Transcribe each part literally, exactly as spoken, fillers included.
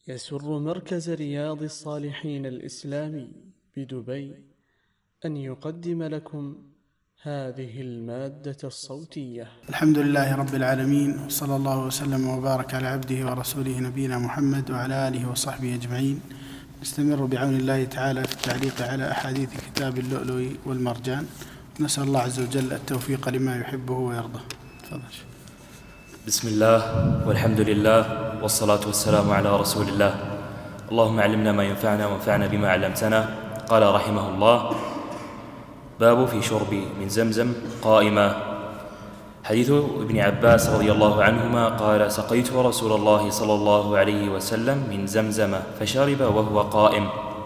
يسر مركز رياض الصالحين الإسلامي بدبي أن يقدم لكم هذه المادة الصوتية. الحمد لله رب العالمين، وصلى الله وسلم وبارك على عبده ورسوله نبينا محمد وعلى آله وصحبه أجمعين. نستمر بعون الله تعالى في التعليق على أحاديث كتاب اللؤلؤ والمرجان. نسأل الله عز وجل التوفيق لما يحبه ويرضى. تفضل. بسم الله والحمد لله والصلاة والسلام على رسول الله. اللهم علمنا ما ينفعنا وانفعنا بما علمتنا. قال رحمه الله: باب في شرب من زمزم قائما. حديث ابن عباس رضي الله عنهما قال: سقيت رسول الله صلى الله عليه وسلم من زمزم فشرب وهو قائم.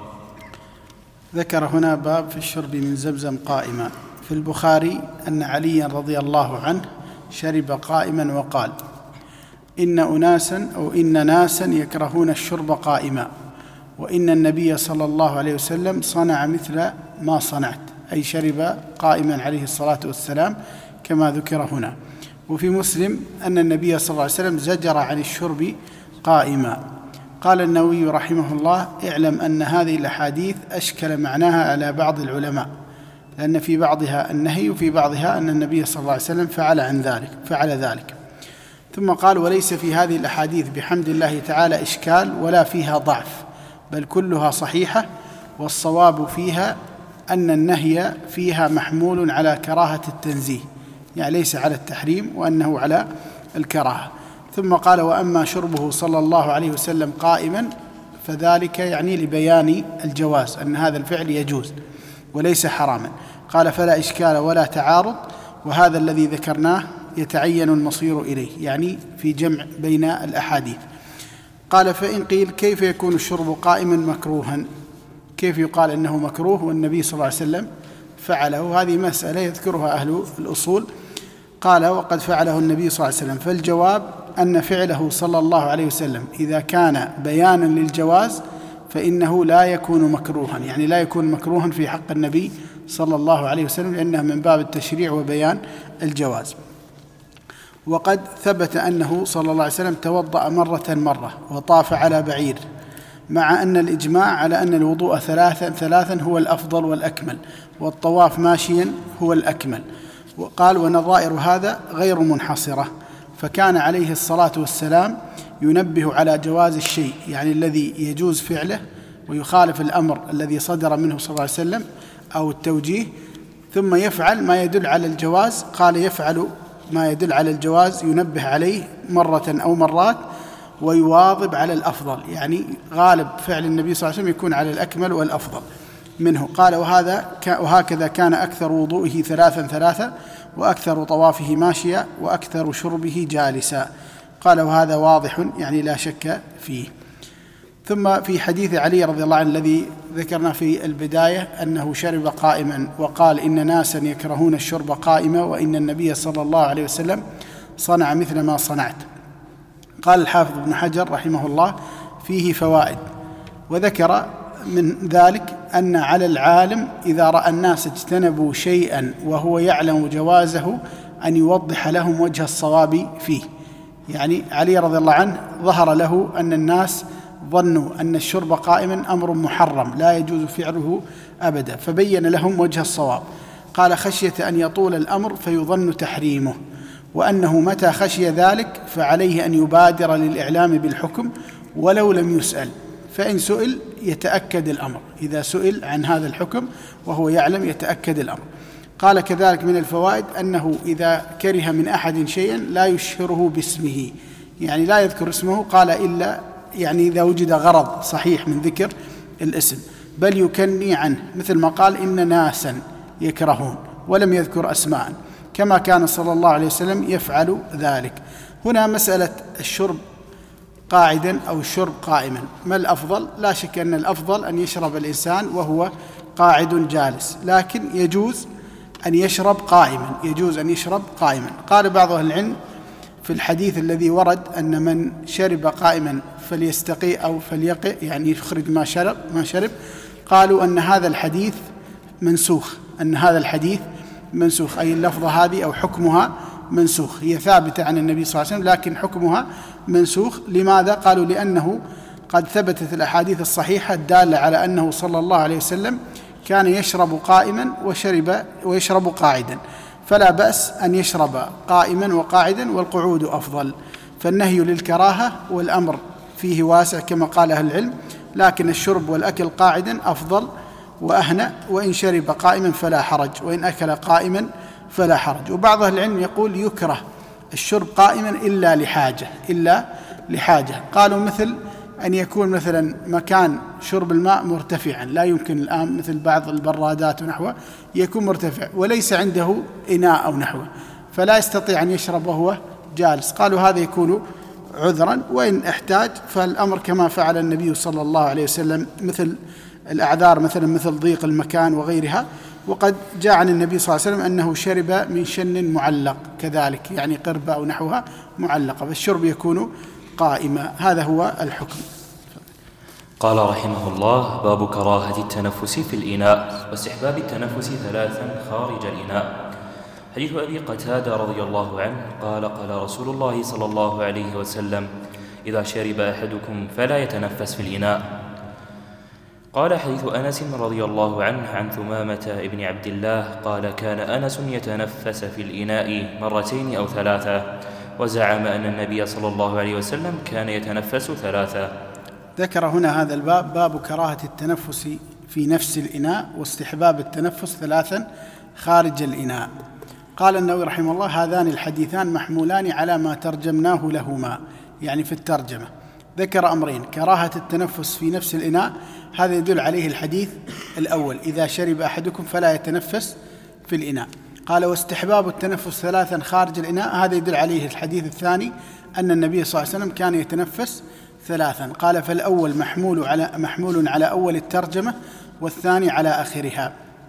ذكر هنا باب في الشرب من زمزم قائما. في البخاري أن عليا رضي الله عنه شرب قائما وقال: إن أناسا أو إن ناسا يكرهون الشرب قائما، وإن النبي صلى الله عليه وسلم صنع مثل ما صنعت، أي شرب قائما عليه الصلاة والسلام كما ذكر هنا. وفي مسلم أن النبي صلى الله عليه وسلم زجر عن الشرب قائما. قال النووي رحمه الله: اعلم أن هذه الأحاديث أشكل معناها على بعض العلماء، لأن في بعضها النهي وفي بعضها أن النبي صلى الله عليه وسلم فعل عن ذلك فعل ذلك ثم قال: وليس في هذه الأحاديث بحمد الله تعالى إشكال ولا فيها ضعف، بل كلها صحيحة، والصواب فيها أن النهي فيها محمول على كراهة التنزيه، يعني ليس على التحريم، وأنه على الكراهة. ثم قال: وأما شربه صلى الله عليه وسلم قائما فذلك يعني لبيان الجواز، أن هذا الفعل يجوز وليس حراما. قال: فلا إشكال ولا تعارض، وهذا الذي ذكرناه يتعين المصير إليه، يعني في جمع بين الأحاديث. قال: فإن قيل كيف يكون الشرب قائما مكروها؟ كيف يقال أنه مكروه والنبي صلى الله عليه وسلم فعله؟ هذه مسألة يذكرها أهل الأصول. قال: وقد فعله النبي صلى الله عليه وسلم. فالجواب أن فعله صلى الله عليه وسلم إذا كان بيانا للجواز فإنه لا يكون مكروها، يعني لا يكون مكروها في حق النبي صلى الله عليه وسلم، لأنه من باب التشريع وبيان الجواز. وقد ثبت أنه صلى الله عليه وسلم توضأ مرة مرة وطاف على بعير، مع أن الإجماع على أن الوضوء ثلاثا ثلاثا هو الأفضل والأكمل، والطواف ماشيا هو الأكمل. وقال: ونظائر هذا غير منحصرة، فكان عليه الصلاة والسلام ينبه على جواز الشيء، يعني الذي يجوز فعله ويخالف الأمر الذي صدر منه صلى الله عليه وسلم أو التوجيه، ثم يفعل ما يدل على الجواز. قال: يفعل ما يدل على الجواز ينبه عليه مرة أو مرات، ويواظب على الأفضل، يعني غالب فعل النبي صلى الله عليه وسلم يكون على الأكمل والأفضل منه. قال: وهذا وهكذا كان أكثر وضوئه ثلاثا ثلاثا، وأكثر طوافه ماشيا، وأكثر شربه جالسا. قال: وهذا واضح، يعني لا شك فيه. ثم في حديث علي رضي الله عنه الذي ذكرنا في البداية أنه شرب قائما وقال: إن ناسا يكرهون الشرب قائما، وإن النبي صلى الله عليه وسلم صنع مثل ما صنعت. قال الحافظ ابن حجر رحمه الله: فيه فوائد، وذكر من ذلك أن على العالم إذا رأى الناس اجتنبوا شيئا وهو يعلم جوازه أن يوضح لهم وجه الصواب فيه. يعني علي رضي الله عنه ظهر له أن الناس ظنوا أن الشرب قائما أمر محرم لا يجوز فعله أبدا، فبين لهم وجه الصواب. قال: خشية أن يطول الأمر فيظن تحريمه، وأنه متى خشي ذلك فعليه أن يبادر للإعلام بالحكم ولو لم يسأل، فإن سئل يتأكد الأمر، إذا سئل عن هذا الحكم وهو يعلم يتأكد الأمر. قال: كذلك من الفوائد أنه إذا كره من أحد شيئا لا يشهره باسمه، يعني لا يذكر اسمه، قال إلا يعني إذا وجد غرض صحيح من ذكر الاسم، بل يكني عنه، مثل ما قال: إن ناسا يكرهون، ولم يذكر أسماء، كما كان صلى الله عليه وسلم يفعل ذلك. هنا مسألة الشرب قاعدا أو الشرب قائما، ما الأفضل؟ لا شك أن الأفضل أن يشرب الإنسان وهو قاعد جالس، لكن يجوز أن يشرب قائما، يجوز أن يشرب قائما. قال بعض أهل العلم في الحديث الذي ورد أن من شرب قائما فليستقي أو فليقي، يعني يخرج ما شرب ما شرب قالوا أن هذا الحديث منسوخ، أن هذا الحديث منسوخ، أي اللفظة هذه أو حكمها منسوخ. هي ثابتة عن النبي صلى الله عليه وسلم لكن حكمها منسوخ. لماذا؟ قالوا: لأنه قد ثبتت الأحاديث الصحيحة الدالة على أنه صلى الله عليه وسلم كان يشرب قائما وشرب ويشرب قاعدا، فلا بأس أن يشرب قائما وقاعدا، والقعود أفضل. فالنهي للكراهة والأمر فيه واسع كما قال أهل العلم، لكن الشرب والأكل قاعدا أفضل وأهنأ، وإن شرب قائما فلا حرج، وإن أكل قائما فلا حرج. وبعض أهل العلم يقول يكره الشرب قائما إلا لحاجة إلا لحاجة قالوا مثل أن يكون مثلا مكان شرب الماء مرتفعا، لا يمكن الآن مثل بعض البرادات ونحوه يكون مرتفع وليس عنده إناء أو نحوه، فلا يستطيع أن يشرب وهو جالس، قالوا هذا يكون عذرا. وإن احتاج فالأمر كما فعل النبي صلى الله عليه وسلم، مثل الأعذار مثلا مثل ضيق المكان وغيرها. وقد جاء عن النبي صلى الله عليه وسلم أنه شرب من شن معلق كذلك، يعني قربة أو نحوها معلقة، فالشرب يكون قائما. هذا هو الحكم. قال رحمه الله: باب كراهة التنفس في الإناء واستحباب التنفس ثلاثا خارج الإناء. حديث أبي قتادة رضي الله عنه قال: قال رسول الله صلى الله عليه وسلم: إذا شرب أحدكم فلا يتنفس في الإناء. قال حديث أنس رضي الله عنه عن ثمامة ابن عبد الله قال: كان أنس يتنفس في الإناء مرتين أو ثلاثة، وزعم أن النبي صلى الله عليه وسلم كان يتنفس ثلاثة. ذكر هنا هذا الباب باب كراهة التنفس في نفس الإناء واستحباب التنفس ثلاثا خارج الإناء. قال النووي رحمه الله: هذان الحديثان محمولان على ما ترجمناه لهما، يعني في الترجمة ذكر أمرين: كراهة التنفس في نفس الإناء، هذا يدل عليه الحديث الأول: إذا شرب أحدكم فلا يتنفس في الإناء. قال: واستحباب التنفس ثلاثا خارج الإناء، هذا يدل عليه الحديث الثاني أن النبي صلى الله عليه وسلم كان يتنفس ثلاثا. قال: فالأول محمول على محمول على أول الترجمة، والثاني على آخرها.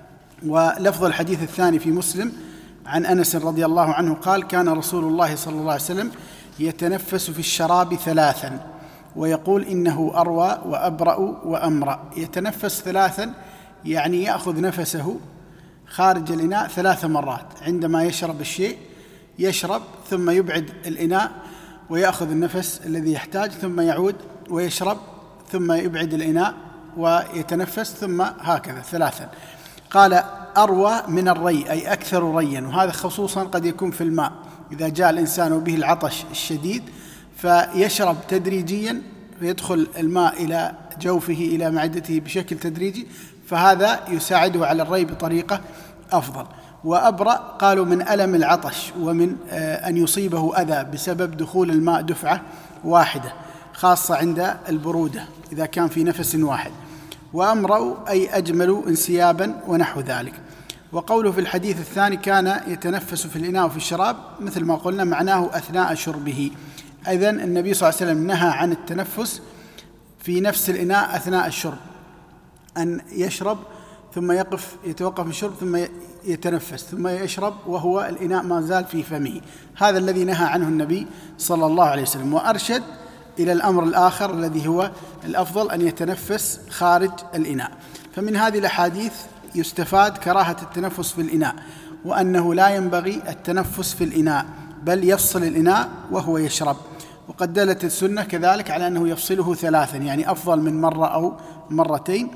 ولفظ الحديث الثاني في مسلم عن أنس رضي الله عنه قال: كان رسول الله صلى الله عليه وسلم يتنفس في الشراب ثلاثا ويقول: إنه أروى وأبرأ وأمرأ. يتنفس ثلاثا يعني يأخذ نفسه خارج الإناء ثلاث مرات، عندما يشرب الشيء يشرب ثم يبعد الإناء ويأخذ النفس الذي يحتاج، ثم يعود ويشرب ثم يبعد الإناء ويتنفس، ثم هكذا ثلاثا. قال: أروى من الري أي أكثر ريا، وهذا خصوصا قد يكون في الماء، إذا جاء الإنسان وبه العطش الشديد فيشرب تدريجيا، فيدخل الماء إلى جوفه إلى معدته بشكل تدريجي، فهذا يساعده على الري بطريقة أفضل. وأبرأ قالوا من ألم العطش ومن أن يصيبه أذى بسبب دخول الماء دفعة واحدة، خاصة عند البرودة إذا كان في نفس واحد. وأمرأ أي أجمل انسيابا ونحو ذلك. وقوله في الحديث الثاني كان يتنفس في الإناء وفي الشراب، مثل ما قلنا معناه أثناء شربه. إذن النبي صلى الله عليه وسلم نهى عن التنفس في نفس الإناء أثناء الشرب، أن يشرب ثم يقف يتوقف الشرب ثم يتنفس ثم يشرب وهو الإناء ما زال في فمه. هذا الذي نهى عنه النبي صلى الله عليه وسلم، وأرشد إلى الأمر الآخر الذي هو الأفضل أن يتنفس خارج الإناء. فمن هذه الأحاديث يستفاد كراهة التنفس في الإناء، وأنه لا ينبغي التنفس في الإناء بل يفصل الإناء وهو يشرب. وقد دلت السنة كذلك على أنه يفصله ثلاثا، يعني أفضل من مرة أو مرتين،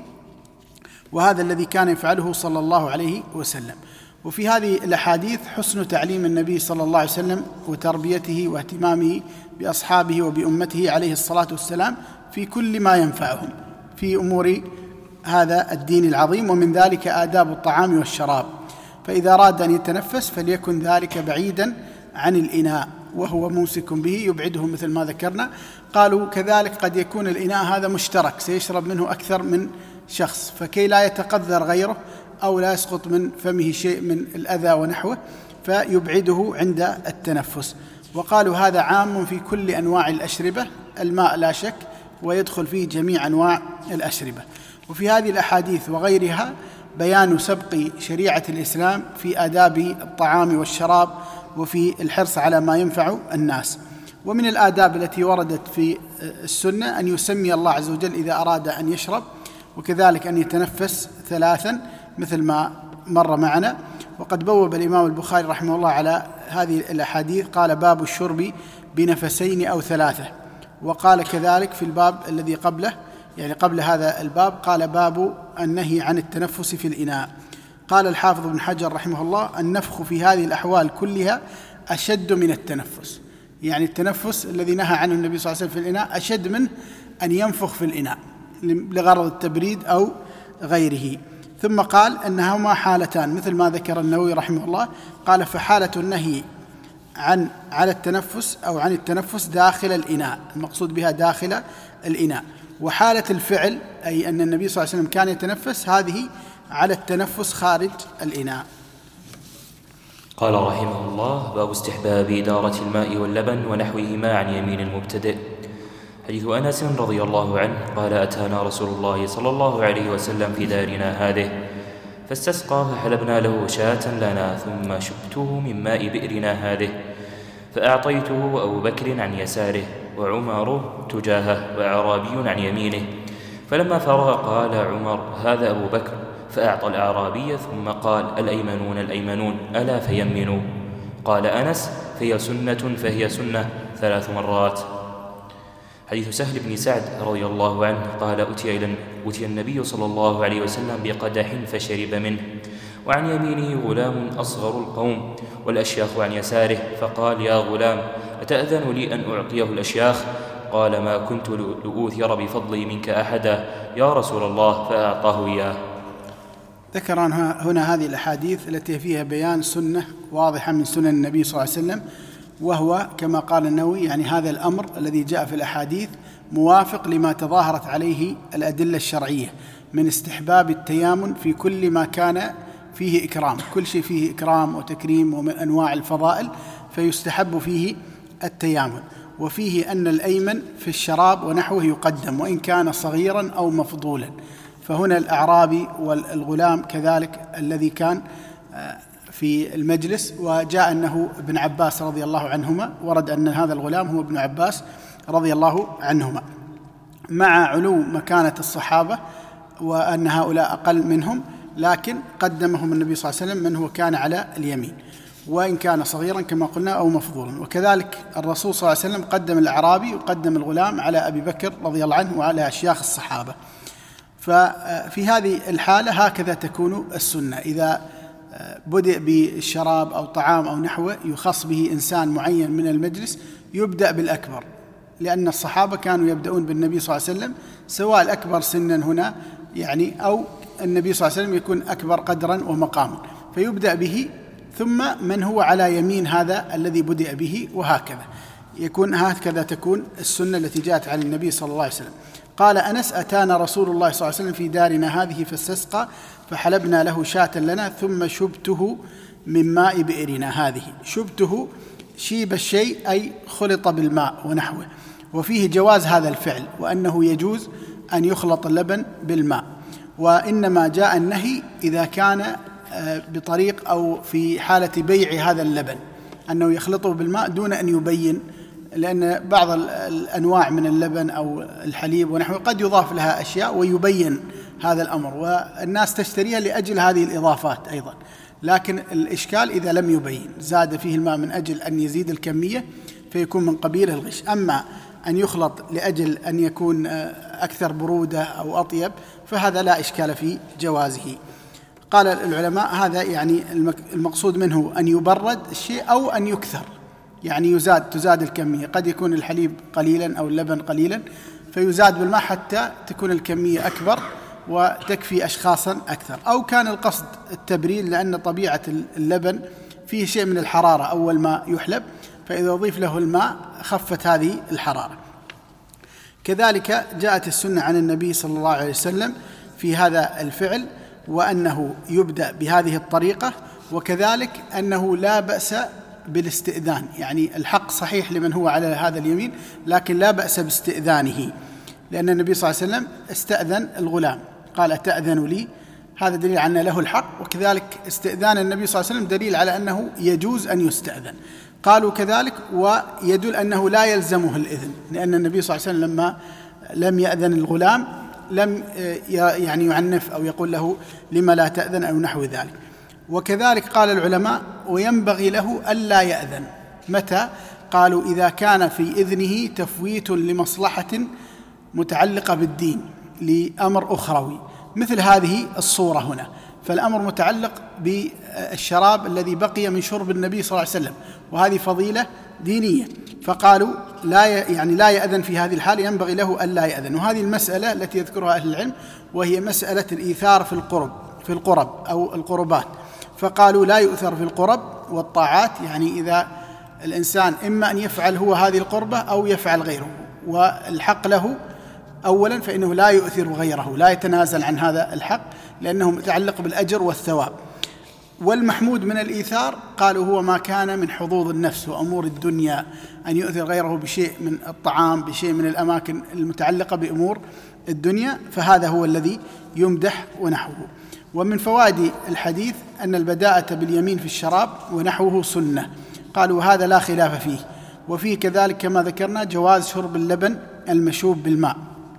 وهذا الذي كان يفعله صلى الله عليه وسلم. وفي هذه الأحاديث حسن تعليم النبي صلى الله عليه وسلم وتربيته واهتمامه بأصحابه وبأمته عليه الصلاة والسلام في كل ما ينفعهم في أمور هذا الدين العظيم، ومن ذلك آداب الطعام والشراب. فإذا أراد أن يتنفس فليكن ذلك بعيدا عن الإناء وهو ممسك به يبعده مثل ما ذكرنا. قالوا كذلك قد يكون الإناء هذا مشترك سيشرب منه أكثر من شخص، فكي لا يتقذر غيره أو لا يسقط من فمه شيء من الأذى ونحوه فيبعده عند التنفس. وقالوا هذا عام في كل أنواع الأشربة، الماء لا شك ويدخل فيه جميع أنواع الأشربة. وفي هذه الأحاديث وغيرها بيان سبق شريعة الإسلام في آداب الطعام والشراب وفي الحرص على ما ينفع الناس. ومن الآداب التي وردت في السنة أن يسمي الله عز وجل إذا أراد أن يشرب، وكذلك أن يتنفس ثلاثا مثل ما مر معنا. وقد بوب الإمام البخاري رحمه الله على هذه الأحاديث قال: باب الشرب بنفسين أو ثلاثة. وقال كذلك في الباب الذي قبله، يعني قبل هذا الباب، قال باب النهي عن التنفس في الإناء. قال الحافظ ابن حجر رحمه الله: النفخ في هذه الأحوال كلها أشد من التنفس، يعني التنفس الذي نهى عنه النبي صلى الله عليه وسلم في الإناء أشد من أن ينفخ في الإناء لغرض التبريد أو غيره. ثم قال أنهما حالتان مثل ما ذكر النووي رحمه الله، قال: فحالة النهي عن على التنفس أو عن التنفس داخل الإناء، المقصود بها داخل الإناء، وحالة الفعل أي أن النبي صلى الله عليه وسلم كان يتنفس، هذه على التنفس خارج الإناء. قال رحمه الله: باب استحباب إدارة الماء واللبن ونحوهما عن يمين المبتدئ. حديث أنس رضي الله عنه قال: أتانا رسول الله صلى الله عليه وسلم في دارنا هذه فاستسقى فحلبنا له شاة لنا ثم شبته من ماء بئرنا هذه فأعطيته وأبو بكر عن يساره وعمر تجاهه وأعرابي عن يمينه. فلما فرغ قال عمر: هذا أبو بكر. فأعطى الأعرابي ثم قال: الأيمنون الأيمنون ألا فيمنوا. قال أنس: فهي سنة فهي سنة ثلاث مرات. حديث سهل بن سعد رضي الله عنه قال: أتي, إلى أتي النبي صلى الله عليه وسلم بقدح فشرب منه، وعن يمينه غلام أصغر القوم والأشياخ عن يساره، فقال: يا غلام أتأذن لي أن أعطيه الأشياخ؟ قال: ما كنت لأوثر بفضلي منك أحدا يا رسول الله، فأعطاه إياه. ذكر هنا هذه الأحاديث التي فيها بيان سنة واضحة من سنن النبي صلى الله عليه وسلم، وهو كما قال النووي يعني هذا الأمر الذي جاء في الأحاديث موافق لما تظاهرت عليه الأدلة الشرعية من استحباب التيامن في كل ما كان فيه إكرام، كل شيء فيه إكرام وتكريم ومن أنواع الفضائل فيستحب فيه التيامن. وفيه أن الأيمن في الشراب ونحوه يقدم وإن كان صغيرا أو مفضولا. فهنا الأعرابي والغلام كذلك الذي كان في المجلس، وجاء أنه ابن عباس رضي الله عنهما، ورد أن هذا الغلام هو ابن عباس رضي الله عنهما، مع علو مكانة الصحابة وأن هؤلاء أقل منهم، لكن قدمهم النبي صلى الله عليه وسلم من هو كان على اليمين وإن كان صغيرا كما قلنا أو مفضولا. وكذلك الرسول صلى الله عليه وسلم قدم الأعرابي وقدم الغلام على أبي بكر رضي الله عنه وعلى أشياخ الصحابة. ففي هذه الحالة هكذا تكون السنة، إذا بدأ بالشراب أو طعام أو نحوه يخص به إنسان معين من المجلس يبدأ بالأكبر، لأن الصحابة كانوا يبدأون بالنبي صلى الله عليه وسلم، سواء الأكبر سنا هنا يعني أو النبي صلى الله عليه وسلم يكون أكبر قدرا ومقاما، فيبدأ به ثم من هو على يمين هذا الذي بدأ به، وهكذا يكون هكذا تكون السنة التي جاءت عن النبي صلى الله عليه وسلم. قال أنس: أتانا رسول الله صلى الله عليه وسلم في دارنا هذه فاستسقى فحلبنا له شاة لنا ثم شبته من ماء بئرنا هذه. شبته شيب الشيء أي خلط بالماء ونحوه، وفيه جواز هذا الفعل وأنه يجوز أن يخلط اللبن بالماء، وإنما جاء النهي إذا كان بطريق أو في حالة بيع هذا اللبن أنه يخلطه بالماء دون أن يبين، لأن بعض الأنواع من اللبن أو الحليب ونحوه قد يضاف لها أشياء ويبين هذا الأمر، والناس تشتريها لأجل هذه الإضافات أيضا، لكن الإشكال إذا لم يبين زاد فيه الماء من أجل أن يزيد الكمية فيكون من قبيل الغش. أما أن يخلط لأجل أن يكون أكثر برودة أو أطيب فهذا لا إشكال في جوازه. قال العلماء هذا يعني المقصود منه أن يبرد الشيء أو أن يكثر، يعني يزاد تزاد الكمية، قد يكون الحليب قليلا أو اللبن قليلا فيزاد بالماء حتى تكون الكمية أكبر وتكفي أشخاصا أكثر، أو كان القصد التبريد لأن طبيعة اللبن فيه شيء من الحرارة أول ما يحلب، فإذا أضيف له الماء خفت هذه الحرارة. كذلك جاءت السنة عن النبي صلى الله عليه وسلم في هذا الفعل وأنه يبدأ بهذه الطريقة، وكذلك أنه لا بأس بالاستئذان، يعني الحق صحيح لمن هو على هذا اليمين لكن لا بأس باستئذانه، لأن النبي صلى الله عليه وسلم استأذن الغلام قال: أتأذن لي؟ هذا دليل على أن له الحق، وكذلك استئذان النبي صلى الله عليه وسلم دليل على أنه يجوز أن يستأذن. قالوا كذلك ويدل أنه لا يلزمه الإذن، لأن النبي صلى الله عليه وسلم لما لم يأذن الغلام لم يعني يعنف أو يقول له لما لا تأذن أو نحو ذلك. وكذلك قال العلماء: وينبغي له ألا يأذن. متى؟ قالوا إذا كان في إذنه تفويت لمصلحة متعلقة بالدين لأمر أخروي، مثل هذه الصورة هنا، فالأمر متعلق بالشراب الذي بقي من شرب النبي صلى الله عليه وسلم، وهذه فضيلة دينية، فقالوا لا يعني لا يأذن في هذه الحال، ينبغي له ألا يأذن. وهذه المسألة التي يذكرها أهل العلم، وهي مسألة الإيثار في القرب في القرب أو القربات، فقالوا لا يؤثر في القرب والطاعات، يعني إذا الإنسان إما أن يفعل هو هذه القربة أو يفعل غيره، والحق له أولا فإنه لا يؤثر غيره، لا يتنازل عن هذا الحق لأنه متعلق بالأجر والثواب. والمحمود من الإيثار قالوا هو ما كان من حظوظ النفس وأمور الدنيا، أن يؤثر غيره بشيء من الطعام، بشيء من الأماكن المتعلقة بأمور الدنيا، فهذا هو الذي يمدح ونحوه. ومن فوائد الحديث أن البداءة باليمين في الشراب ونحوه سنة، قالوا هذا لا خلاف فيه. وفيه كذلك كما ذكرنا جواز شرب اللبن المشوب بالماء.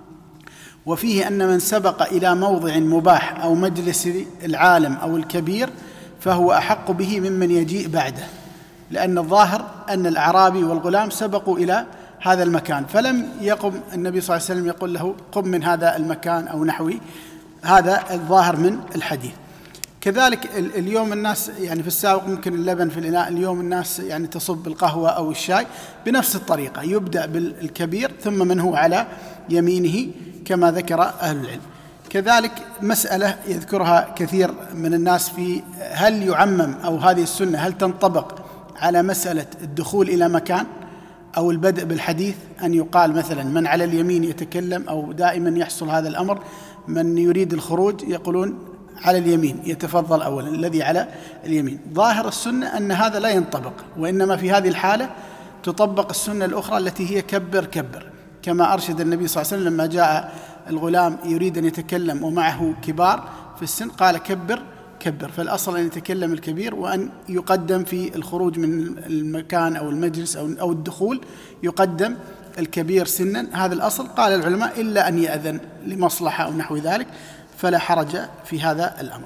وفيه أن من سبق إلى موضع مباح أو مجلس العالم أو الكبير فهو أحق به ممن يجيء بعده، لأن الظاهر أن الأعرابي والغلام سبقوا إلى هذا المكان، فلم يقم النبي صلى الله عليه وسلم يقول له قم من هذا المكان أو نحوه، هذا الظاهر من الحديث. كذلك اليوم الناس يعني في السابق ممكن اللبن في الإناء، اليوم الناس يعني تصب القهوة أو الشاي بنفس الطريقة، يبدأ بالكبير ثم من هو على يمينه كما ذكر أهل العلم. كذلك مسألة يذكرها كثير من الناس في هل يعمم أو هذه السنة هل تنطبق على مسألة الدخول إلى مكان أو البدء بالحديث، أن يقال مثلا من على اليمين يتكلم، أو دائما يحصل هذا الأمر من يريد الخروج يقولون على اليمين يتفضل أولا الذي على اليمين. ظاهر السنة أن هذا لا ينطبق، وإنما في هذه الحالة تطبق السنة الأخرى التي هي كبر كبر، كما أرشد النبي صلى الله عليه وسلم لما جاء الغلام يريد أن يتكلم ومعه كبار في السن قال كبر كبر، فالأصل أن يتكلم الكبير، وأن يقدم في الخروج من المكان أو المجلس أو الدخول يقدم الكبير سنا، هذا الأصل. قال العلماء إلا أن يأذن لمصلحة أو نحو ذلك فلا حرج في هذا الأمر.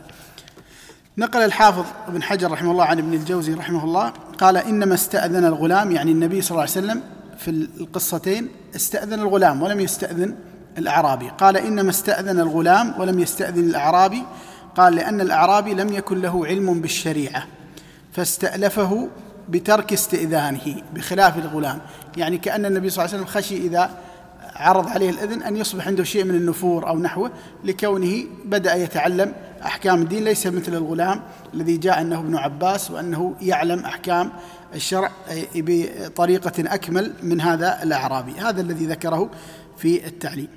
نقل الحافظ ابن حجر رحمه الله عن ابن الجوزي رحمه الله قال إنما استأذن الغلام، يعني النبي صلى الله عليه وسلم في القصتين استأذن الغلام ولم يستأذن الأعرابي. قال إنما استأذن الغلام ولم يستأذن الأعرابي، قال لأن الأعرابي لم يكن له علم بالشريعة فاستألفه بترك استئذانه بخلاف الغلام، يعني كأن النبي صلى الله عليه وسلم خشي إذا عرض عليه الإذن أن يصبح عنده شيء من النفور أو نحوه، لكونه بدأ يتعلم أحكام الدين، ليس مثل الغلام الذي جاء أنه ابن عباس وأنه يعلم أحكام الشرع بطريقة أكمل من هذا الأعرابي. هذا الذي ذكره في التعليم.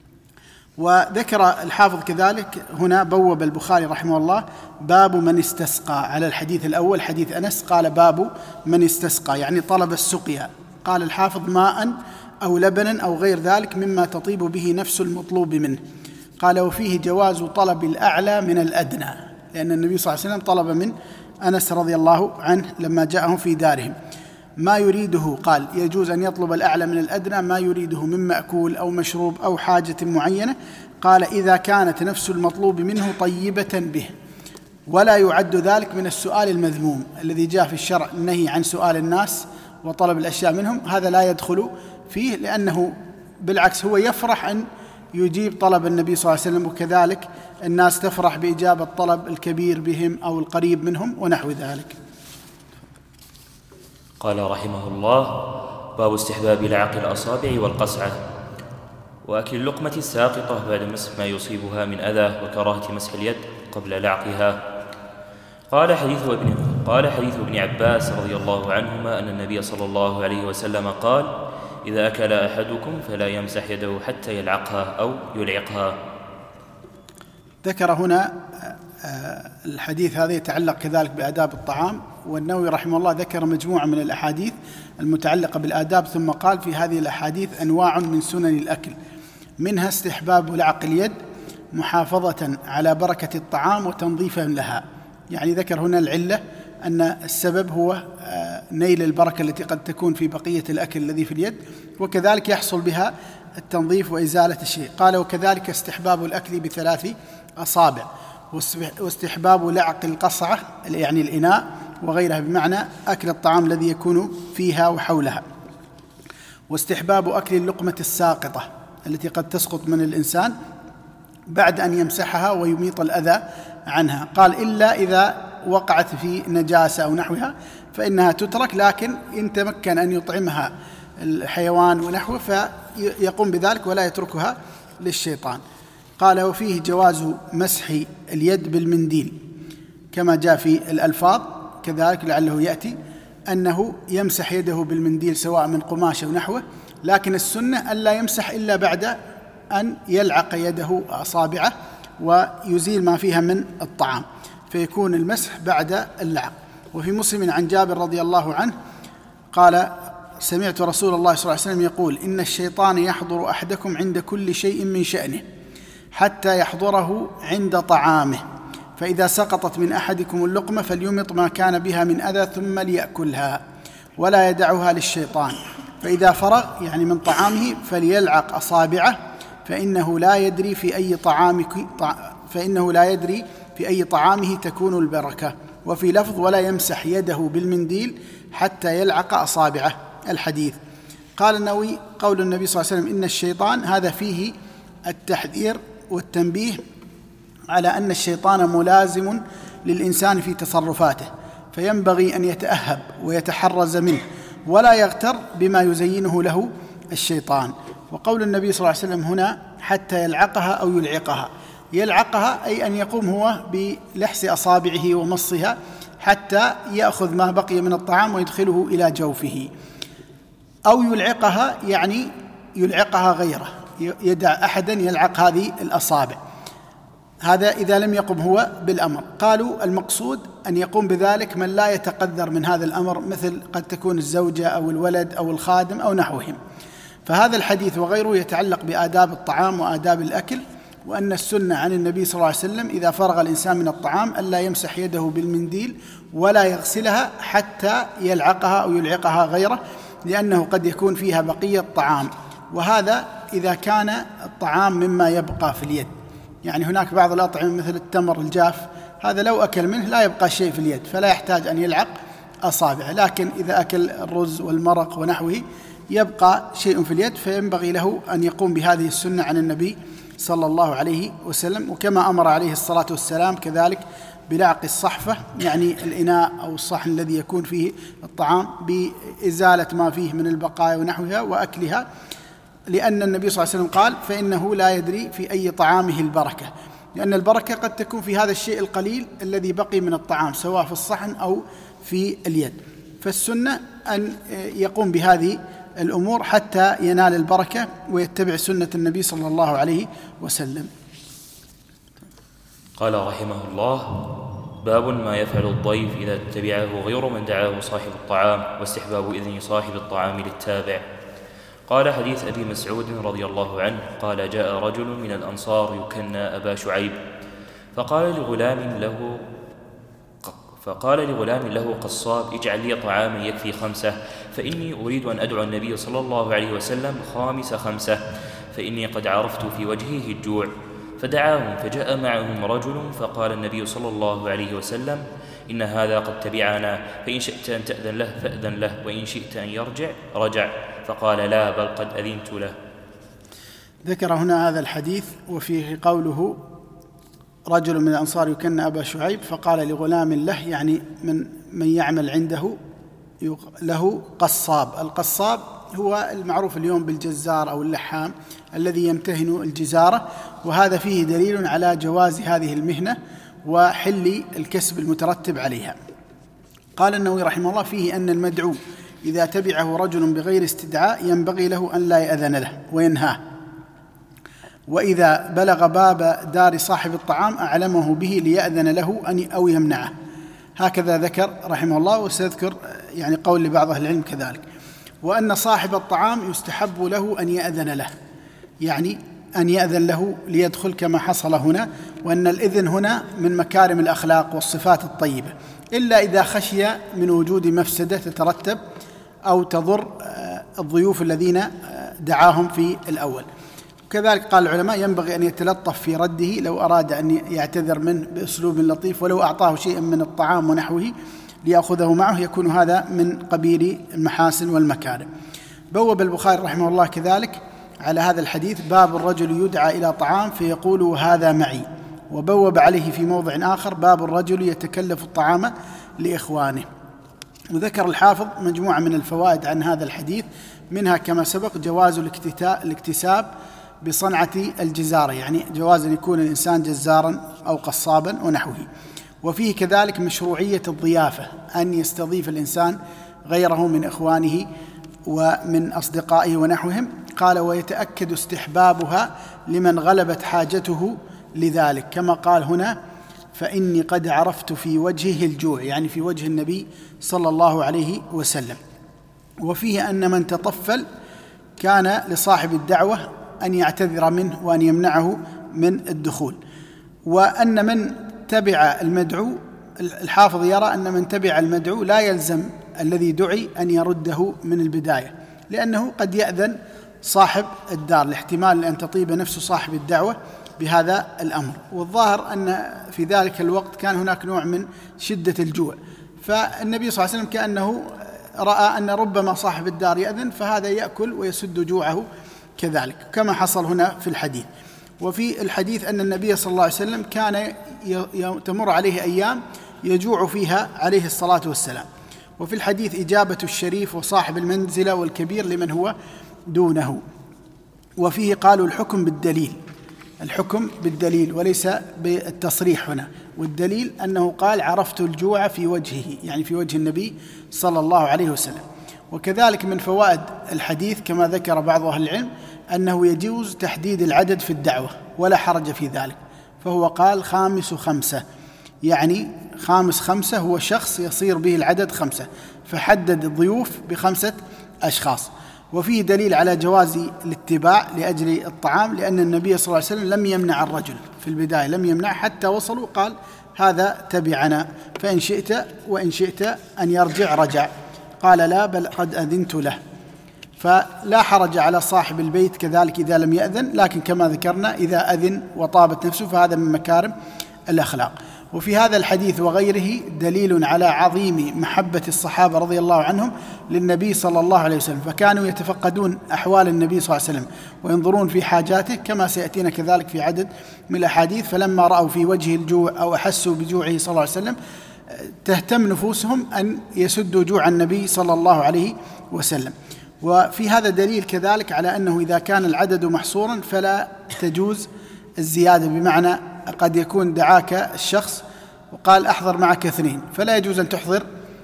وذكر الحافظ كذلك هنا بوب البخاري رحمه الله باب من استسقى على الحديث الأول حديث أنس، قال باب من استسقى يعني طلب السقيا. قال الحافظ ماء أو لبنا أو غير ذلك مما تطيب به نفس المطلوب منه. قال وفيه جواز طلب الأعلى من الأدنى، لأن النبي صلى الله عليه وسلم طلب من أنس رضي الله عنه لما جاءهم في دارهم ما يريده، قال يجوز أن يطلب الأعلى من الأدنى ما يريده من مأكول أو مشروب أو حاجة معينة. قال إذا كانت نفس المطلوب منه طيبة به، ولا يعد ذلك من السؤال المذموم الذي جاء في الشرع النهي عن سؤال الناس وطلب الأشياء منهم، هذا لا يدخل فيه، لأنه بالعكس هو يفرح أن يجيب طلب النبي صلى الله عليه وسلم، وكذلك الناس تفرح بإجابة طلب الكبير بهم أو القريب منهم ونحو ذلك. قال رحمه الله باب استحباب لعق الأصابع والقصعة وأكل اللقمة الساقطة بعد مسح ما يصيبها من أذى، وكراهة مسح اليد قبل لعقها. قال حديث ابن قال حديث ابن عباس رضي الله عنهما أن النبي صلى الله عليه وسلم قال إذا أكل أحدكم فلا يمسح يده حتى يلعقها أو يلعقها. ذكر هنا الحديث هذا يتعلق كذلك بآداب الطعام، والنووي رحمه الله ذكر مجموعة من الأحاديث المتعلقة بالآداب، ثم قال في هذه الأحاديث أنواع من سنن الأكل، منها استحباب لعق اليد محافظة على بركة الطعام وتنظيفا لها، يعني ذكر هنا العلة أن السبب هو نيل البركة التي قد تكون في بقية الأكل الذي في اليد، وكذلك يحصل بها التنظيف وإزالة الشيء. قال وكذلك استحباب الأكل بثلاث أصابع، واستحباب لعق القصعة يعني الإناء وغيرها، بمعنى أكل الطعام الذي يكون فيها وحولها. واستحباب أكل اللقمة الساقطة التي قد تسقط من الإنسان بعد أن يمسحها ويميط الأذى عنها. قال إلا إذا وقعت في نجاسة أو نحوها فإنها تترك، لكن إن تمكن أن يطعمها الحيوان ونحوه فيقوم بذلك ولا يتركها للشيطان. قال وفيه جواز مسح اليد بالمنديل كما جاء في الألفاظ، كذلك لعله يأتي أنه يمسح يده بالمنديل سواء من قماش أو نحوه، لكن السنة ألا يمسح إلا بعد أن يلعق يده أصابعه ويزيل ما فيها من الطعام، فيكون المسح بعد اللعق. وفي مسلم عن جابر رضي الله عنه قال سمعت رسول الله صلى الله عليه وسلم يقول إن الشيطان يحضر أحدكم عند كل شيء من شأنه حتى يحضره عند طعامه، فإذا سقطت من أحدكم اللقمة فليمط ما كان بها من أذى ثم ليأكلها ولا يدعها للشيطان، فإذا فرغ يعني من طعامه فليلعق أصابعه فإنه لا يدري في أي طعامك فإنه لا يدري في أي طعامه تكون البركة. وفي لفظ ولا يمسح يده بالمنديل حتى يلعق أصابعه الحديث. قال النووي قول النبي صلى الله عليه وسلم إن الشيطان، هذا فيه التحذير والتنبيه على أن الشيطان ملازم للإنسان في تصرفاته، فينبغي أن يتأهب ويتحرز منه ولا يغتر بما يزينه له الشيطان. وقول النبي صلى الله عليه وسلم هنا حتى يلعقها أو يلعقها، يلعقها أي أن يقوم هو بلحس أصابعه ومصها حتى يأخذ ما بقي من الطعام ويدخله إلى جوفه، أو يلعقها يعني يلعقها غيره، يدع أحدا يلعق هذه الأصابع، هذا إذا لم يقم هو بالأمر. قالوا المقصود أن يقوم بذلك من لا يتقدر من هذا الأمر، مثل قد تكون الزوجة أو الولد أو الخادم أو نحوهم. فهذا الحديث وغيره يتعلق بآداب الطعام وآداب الأكل، وأن السنة عن النبي صلى الله عليه وسلم إذا فرغ الإنسان من الطعام ألا يمسح يده بالمنديل ولا يغسلها حتى يلعقها أو يلعقها غيره، لأنه قد يكون فيها بقية طعام، وهذا إذا كان الطعام مما يبقى في اليد. يعني هناك بعض الأطعمة مثل التمر الجاف، هذا لو أكل منه لا يبقى شيء في اليد فلا يحتاج أن يلعق أصابعه، لكن إذا أكل الرز والمرق ونحوه يبقى شيء في اليد، فينبغي له أن يقوم بهذه السنة عن النبي صلى الله عليه وسلم. وكما أمر عليه الصلاة والسلام كذلك بلعق الصحفة، يعني الإناء أو الصحن الذي يكون فيه الطعام، بإزالة ما فيه من البقايا ونحوها وأكلها، لأن النبي صلى الله عليه وسلم قال فإنه لا يدري في أي طعامه البركة، لأن البركة قد تكون في هذا الشيء القليل الذي بقي من الطعام سواء في الصحن أو في اليد. فالسنة أن يقوم بهذه الأمور حتى ينال البركة ويتبع سنة النبي صلى الله عليه وسلم. قال رحمه الله: باب ما يفعل الضيف إذا تبعه غير من دعاه صاحب الطعام، واستحباب إذن صاحب الطعام للتابع. قال حديث أبي مسعود رضي الله عنه قال: جاء رجل من الأنصار يكنى أبا شعيب، فقال لغلام له فقال لغلام له قصاب: اجعل لي طعاما يكفي خمسة، فإني أريد أن أدعو النبي صلى الله عليه وسلم خامس خمسة، فإني قد عرفت في وجهه الجوع. فدعاهم، فجاء معهم رجل، فقال النبي صلى الله عليه وسلم: إن هذا قد تبعنا، فإن شئت أن تأذن له فأذن له، وإن شئت أن يرجع رجع. فقال: لا، بل قد أذنت له. ذكر هنا هذا الحديث وفيه قوله رجل من الأنصار يكنى أبا شعيب، فقال لغلام له، يعني من من يعمل عنده له قصاب. القصاب هو المعروف اليوم بالجزار أو اللحام الذي يمتهن الجزارة، وهذا فيه دليل على جواز هذه المهنة وحل الكسب المترتب عليها. قال النووي رحمه الله: فيه أن المدعو إذا تبعه رجل بغير استدعاء ينبغي له أن لا يأذن له وينهاه، وإذا بلغ باب دار صاحب الطعام أعلمه به ليأذن له أن أو يمنعه. هكذا ذكر رحمه الله، وسيذكر يعني قول لبعض أهل العلم كذلك. وأن صاحب الطعام يستحب له أن يأذن له، يعني أن يأذن له ليدخل كما حصل هنا، وأن الإذن هنا من مكارم الأخلاق والصفات الطيبة، إلا إذا خشي من وجود مفسدة تترتب أو تضر الضيوف الذين دعاهم في الأول. كذلك قال العلماء: ينبغي أن يتلطف في رده لو أراد أن يعتذر منه بأسلوب لطيف، ولو أعطاه شيئا من الطعام ونحوه ليأخذه معه، يكون هذا من قبيل المحاسن والمكارم. بوب البخاري رحمه الله كذلك على هذا الحديث باب الرجل يدعى إلى طعام فيقول هذا معي، وبوب عليه في موضع آخر باب الرجل يتكلف الطعام لإخوانه. وذكر الحافظ مجموعة من الفوائد عن هذا الحديث، منها كما سبق جواز الاكتساب بصنعة الجزارة، يعني جواز أن يكون الإنسان جزارا أو قصابا ونحوه. وفيه كذلك مشروعية الضيافة، أن يستضيف الإنسان غيره من إخوانه ومن أصدقائه ونحوهم. قال ويتأكد استحبابها لمن غلبت حاجته لذلك، كما قال هنا فإني قد عرفت في وجهه الجوع، يعني في وجه النبي صلى الله عليه وسلم. وفيه أن من تطفل كان لصاحب الدعوة أن يعتذر منه وأن يمنعه من الدخول. وأن من تبع المدعو، الحافظ يرى أن من تبع المدعو لا يلزم الذي دعي أن يرده من البداية، لأنه قد يأذن صاحب الدار لاحتمال أن تطيب نفس صاحب الدعوة بهذا الأمر. والظاهر أن في ذلك الوقت كان هناك نوع من شدة الجوع، فالنبي صلى الله عليه وسلم كأنه رأى أن ربما صاحب الدار يأذن، فهذا يأكل ويسد جوعه كذلك، كما حصل هنا في الحديث. وفي الحديث أن النبي صلى الله عليه وسلم كان تمر عليه أيام يجوع فيها عليه الصلاة والسلام. وفي الحديث إجابة الشريف وصاحب المنزلة والكبير لمن هو دونه. وفيه قالوا الحكم بالدليل، الحكم بالدليل وليس بالتصريح هنا، والدليل أنه قال عرفت الجوع في وجهه، يعني في وجه النبي صلى الله عليه وسلم. وكذلك من فوائد الحديث كما ذكر بعض أهل العلم أنه يجوز تحديد العدد في الدعوة ولا حرج في ذلك، فهو قال خامس خمسة، يعني خامس خمسة هو شخص يصير به العدد خمسة، فحدد الضيوف بخمسة أشخاص. وفيه دليل على جواز الاتباع لأجل الطعام، لأن النبي صلى الله عليه وسلم لم يمنع الرجل في البداية، لم يمنع حتى وصلوا قال هذا تبعنا، فإن شئت وإن شئت أن يرجع رجع، قال لا بل قد أذنت له. فلا حرج على صاحب البيت كذلك إذا لم يأذن، لكن كما ذكرنا إذا أذن وطابت نفسه فهذا من مكارم الأخلاق. وفي هذا الحديث وغيره دليل على عظيم محبة الصحابة رضي الله عنهم للنبي صلى الله عليه وسلم، فكانوا يتفقدون أحوال النبي صلى الله عليه وسلم وينظرون في حاجاته، كما سيأتينا كذلك في عدد من الأحاديث. فلما رأوا في وجه الجوع أو أحسوا بجوعه صلى الله عليه وسلم تهتم نفوسهم أن يسدوا جوع النبي صلى الله عليه وسلم. وفي هذا دليل كذلك على أنه إذا كان العدد محصورا فلا تجوز الزيادة، بمعنى قد يكون دعاك الشخص وقال أحضر معك اثنين، فلا يجوز أن تحضر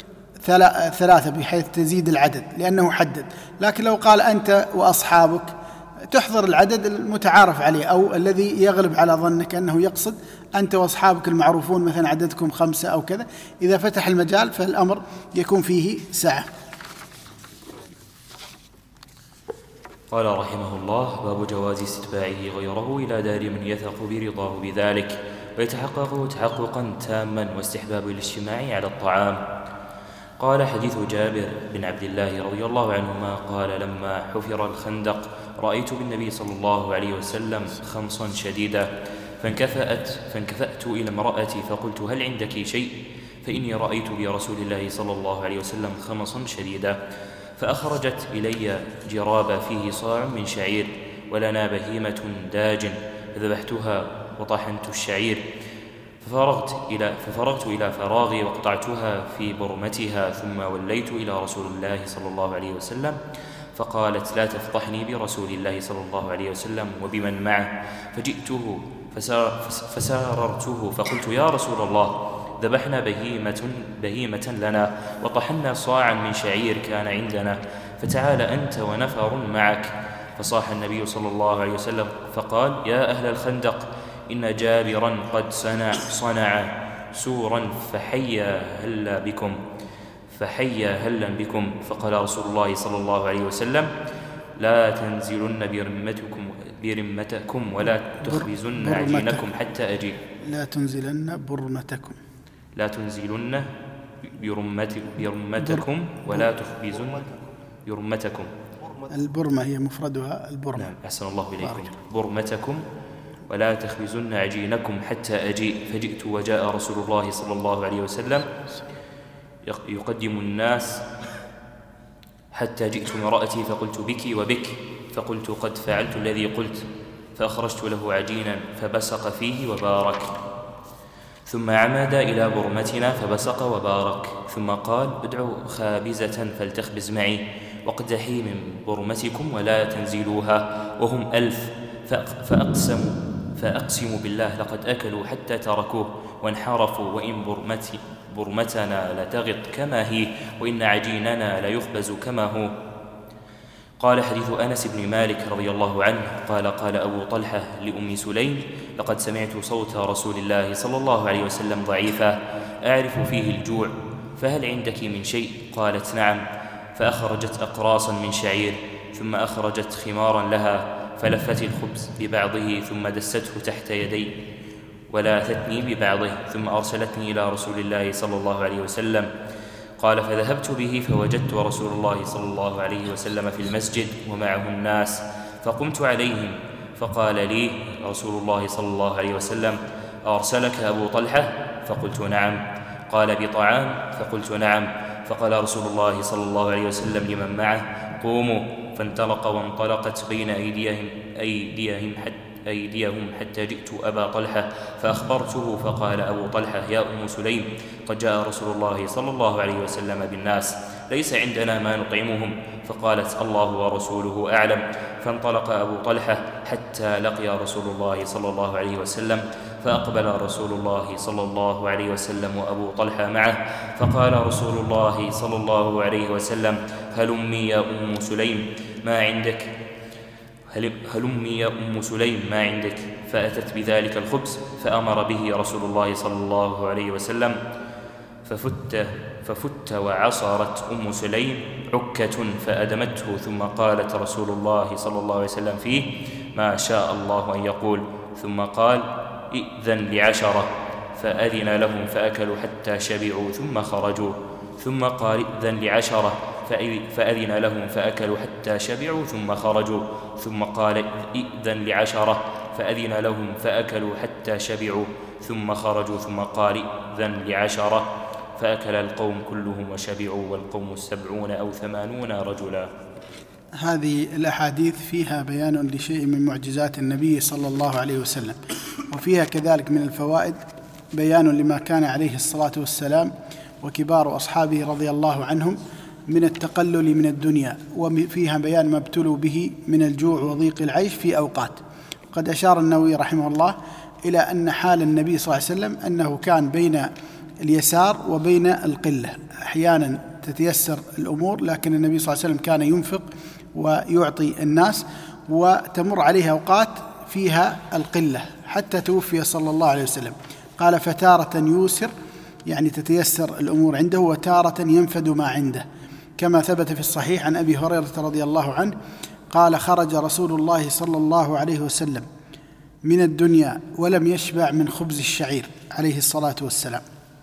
ثلاثة بحيث تزيد العدد لأنه حدد. لكن لو قال أنت وأصحابك تحضر العدد المتعارف عليه أو الذي يغلب على ظنك أنه يقصد أنت وأصحابك المعروفون مثلا عددكم خمسة أو كذا، إذا فتح المجال فالأمر يكون فيه سعة. قال رحمه الله باب جواز استتباعه غيره إلى دار من يثق برضاه بذلك ويتحقق تحققا تاما واستحباب الاجتماع على الطعام. قال حديث جابر بن عبد الله رضي الله عنهما قال لما حفر الخندق رأيت بالنبي صلى الله عليه وسلم خمصا شديدا فانكفأت فانكفأت إلى امرأتي فقلت هل عندك شيء؟ فإني رأيت برسول الله صلى الله عليه وسلم خمصا شديدا. فأخرجت إلي جراب فيه صاع من شعير ولنا بهيمة داج فذبحتها وطحنت الشعير ففرغت إلى, ففرغت إلى فراغي وقطعتها في برمتها ثم وليت إلى رسول الله صلى الله عليه وسلم فقالت لا تفضحني برسول الله صلى الله عليه وسلم وبمن معه. فجئته فساررته فقلت يا رسول الله ذبحنا بهيمة, بهيمة لنا وطحنا صاعا من شعير كان عندنا فتعال أنت ونفر معك. فصاح النبي صلى الله عليه وسلم فقال يا أهل الخندق إن جابرا قد صنع, صنع سورا فحيا هلا بكم فحيا هلا بكم. فقال رسول الله صلى الله عليه وسلم لا تنزلن برمتكم, برمتكم ولا تخبزن عجينكم حتى أجي لا تنزلن برمتكم لا تنزلن برمت برمتكم ولا تخبزن برمتكم. البرمة هي مفردها البرمة. نعم أحسن الله إليكم. برمتكم ولا تخبزن عجينكم حتى أجيء. فجئت وجاء رسول الله صلى الله عليه وسلم يقدم الناس حتى جئت امرأتي فقلت بك وبك، فقلت قد فعلت الذي قلت، فأخرجت له عجينا فبسق فيه وبارك. ثم عمد إلى برمتنا فبسق وبارك، ثم قال ادعوا خابزة فلتخبز معي واقدحي من برمتكم ولا تنزلوها وهم ألف، فأقسموا فأقسم بالله لقد أكلوا حتى تركوه وانحرفوا، وإن برمتي برمتنا لتغط كما هي وإن عجيننا ليخبز كما هو. قال حديث أنس بن مالك رضي الله عنه قال قال أبو طلحة لأم سليم لقد سمعت صوت رسول الله صلى الله عليه وسلم ضعيفا أعرف فيه الجوع، فهل عندك من شيء؟ قالت نعم، فأخرجت أقراصا من شعير، ثم أخرجت خمارا لها فلفت الخبز ببعضه ثم دسته تحت يدي ولاثتني ببعضه، ثم أرسلتني إلى رسول الله صلى الله عليه وسلم. قال فذهبت به فوجدت رسول الله صلى الله عليه وسلم في المسجد ومعه الناس، فقمت عليهم فقال لي رسول الله صلى الله عليه وسلم أرسلك أبو طلحة؟ فقلت نعم. قال بطعام؟ فقلت نعم. فقال رسول الله صلى الله عليه وسلم لمن معه قوموا، فانطلق وانطلقت بين أيديهم أيديهم حتى أيديهم حتى جئت أبا طلحة فأخبرته، فقال أبو طلحة يا أم سليم قد جاء رسول الله صلى الله عليه وسلم بالناس ليس عندنا ما نطعمهم، فقالت الله ورسوله أعلم. فانطلق أبو طلحة حتى لقي رسول الله صلى الله عليه وسلم، فأقبل رسول الله صلى الله عليه وسلم وأبو طلحة معه، فقال رسول الله صلى الله عليه وسلم هلمي يا أم سليم ما عندك هلمي يا أم سليم ما عندك؟ فأتت بذلك الخبز فأمر به رسول الله صلى الله عليه وسلم، ففت, ففت وعصرت أم سليم عكة فأدمته، ثم قالت رسول الله صلى الله عليه وسلم فيه ما شاء الله أن يقول، ثم قال إذن لعشرة، فأذن لهم فأكلوا حتى شبعوا ثم خرجوا، ثم قال إذن لعشرة فأذن لهم فأكلوا حتى شبعوا ثم خرجوا، ثم قال إذن لعشرة فأذن لهم فأكلوا حتى شبعوا ثم خرجوا، ثم قال إذن لعشرة فأكل القوم كلهم وشبعوا، والقوم السبعون أو ثمانون رجلا. هذه الأحاديث فيها بيان لشيء من معجزات النبي صلى الله عليه وسلم، وفيها كذلك من الفوائد بيان لما كان عليه الصلاة والسلام وكبار أصحابه رضي الله عنهم من التقلل من الدنيا، وفيها بيان ما ابتلوا به من الجوع وضيق العيش في أوقات. قد أشار النووي رحمه الله إلى أن حال النبي صلى الله عليه وسلم أنه كان بين اليسار وبين القلة، أحيانا تتيسر الأمور لكن النبي صلى الله عليه وسلم كان ينفق ويعطي الناس، وتمر عليه أوقات فيها القلة حتى توفي صلى الله عليه وسلم. قال فتارة يوسر يعني تتيسر الأمور عنده، وتارة ينفد ما عنده، كما ثبت في الصحيح عن أبي هريرة رضي الله عنه قال خرج رسول الله صلى الله عليه وسلم من الدنيا ولم يشبع من خبز الشعير عليه الصلاة والسلام.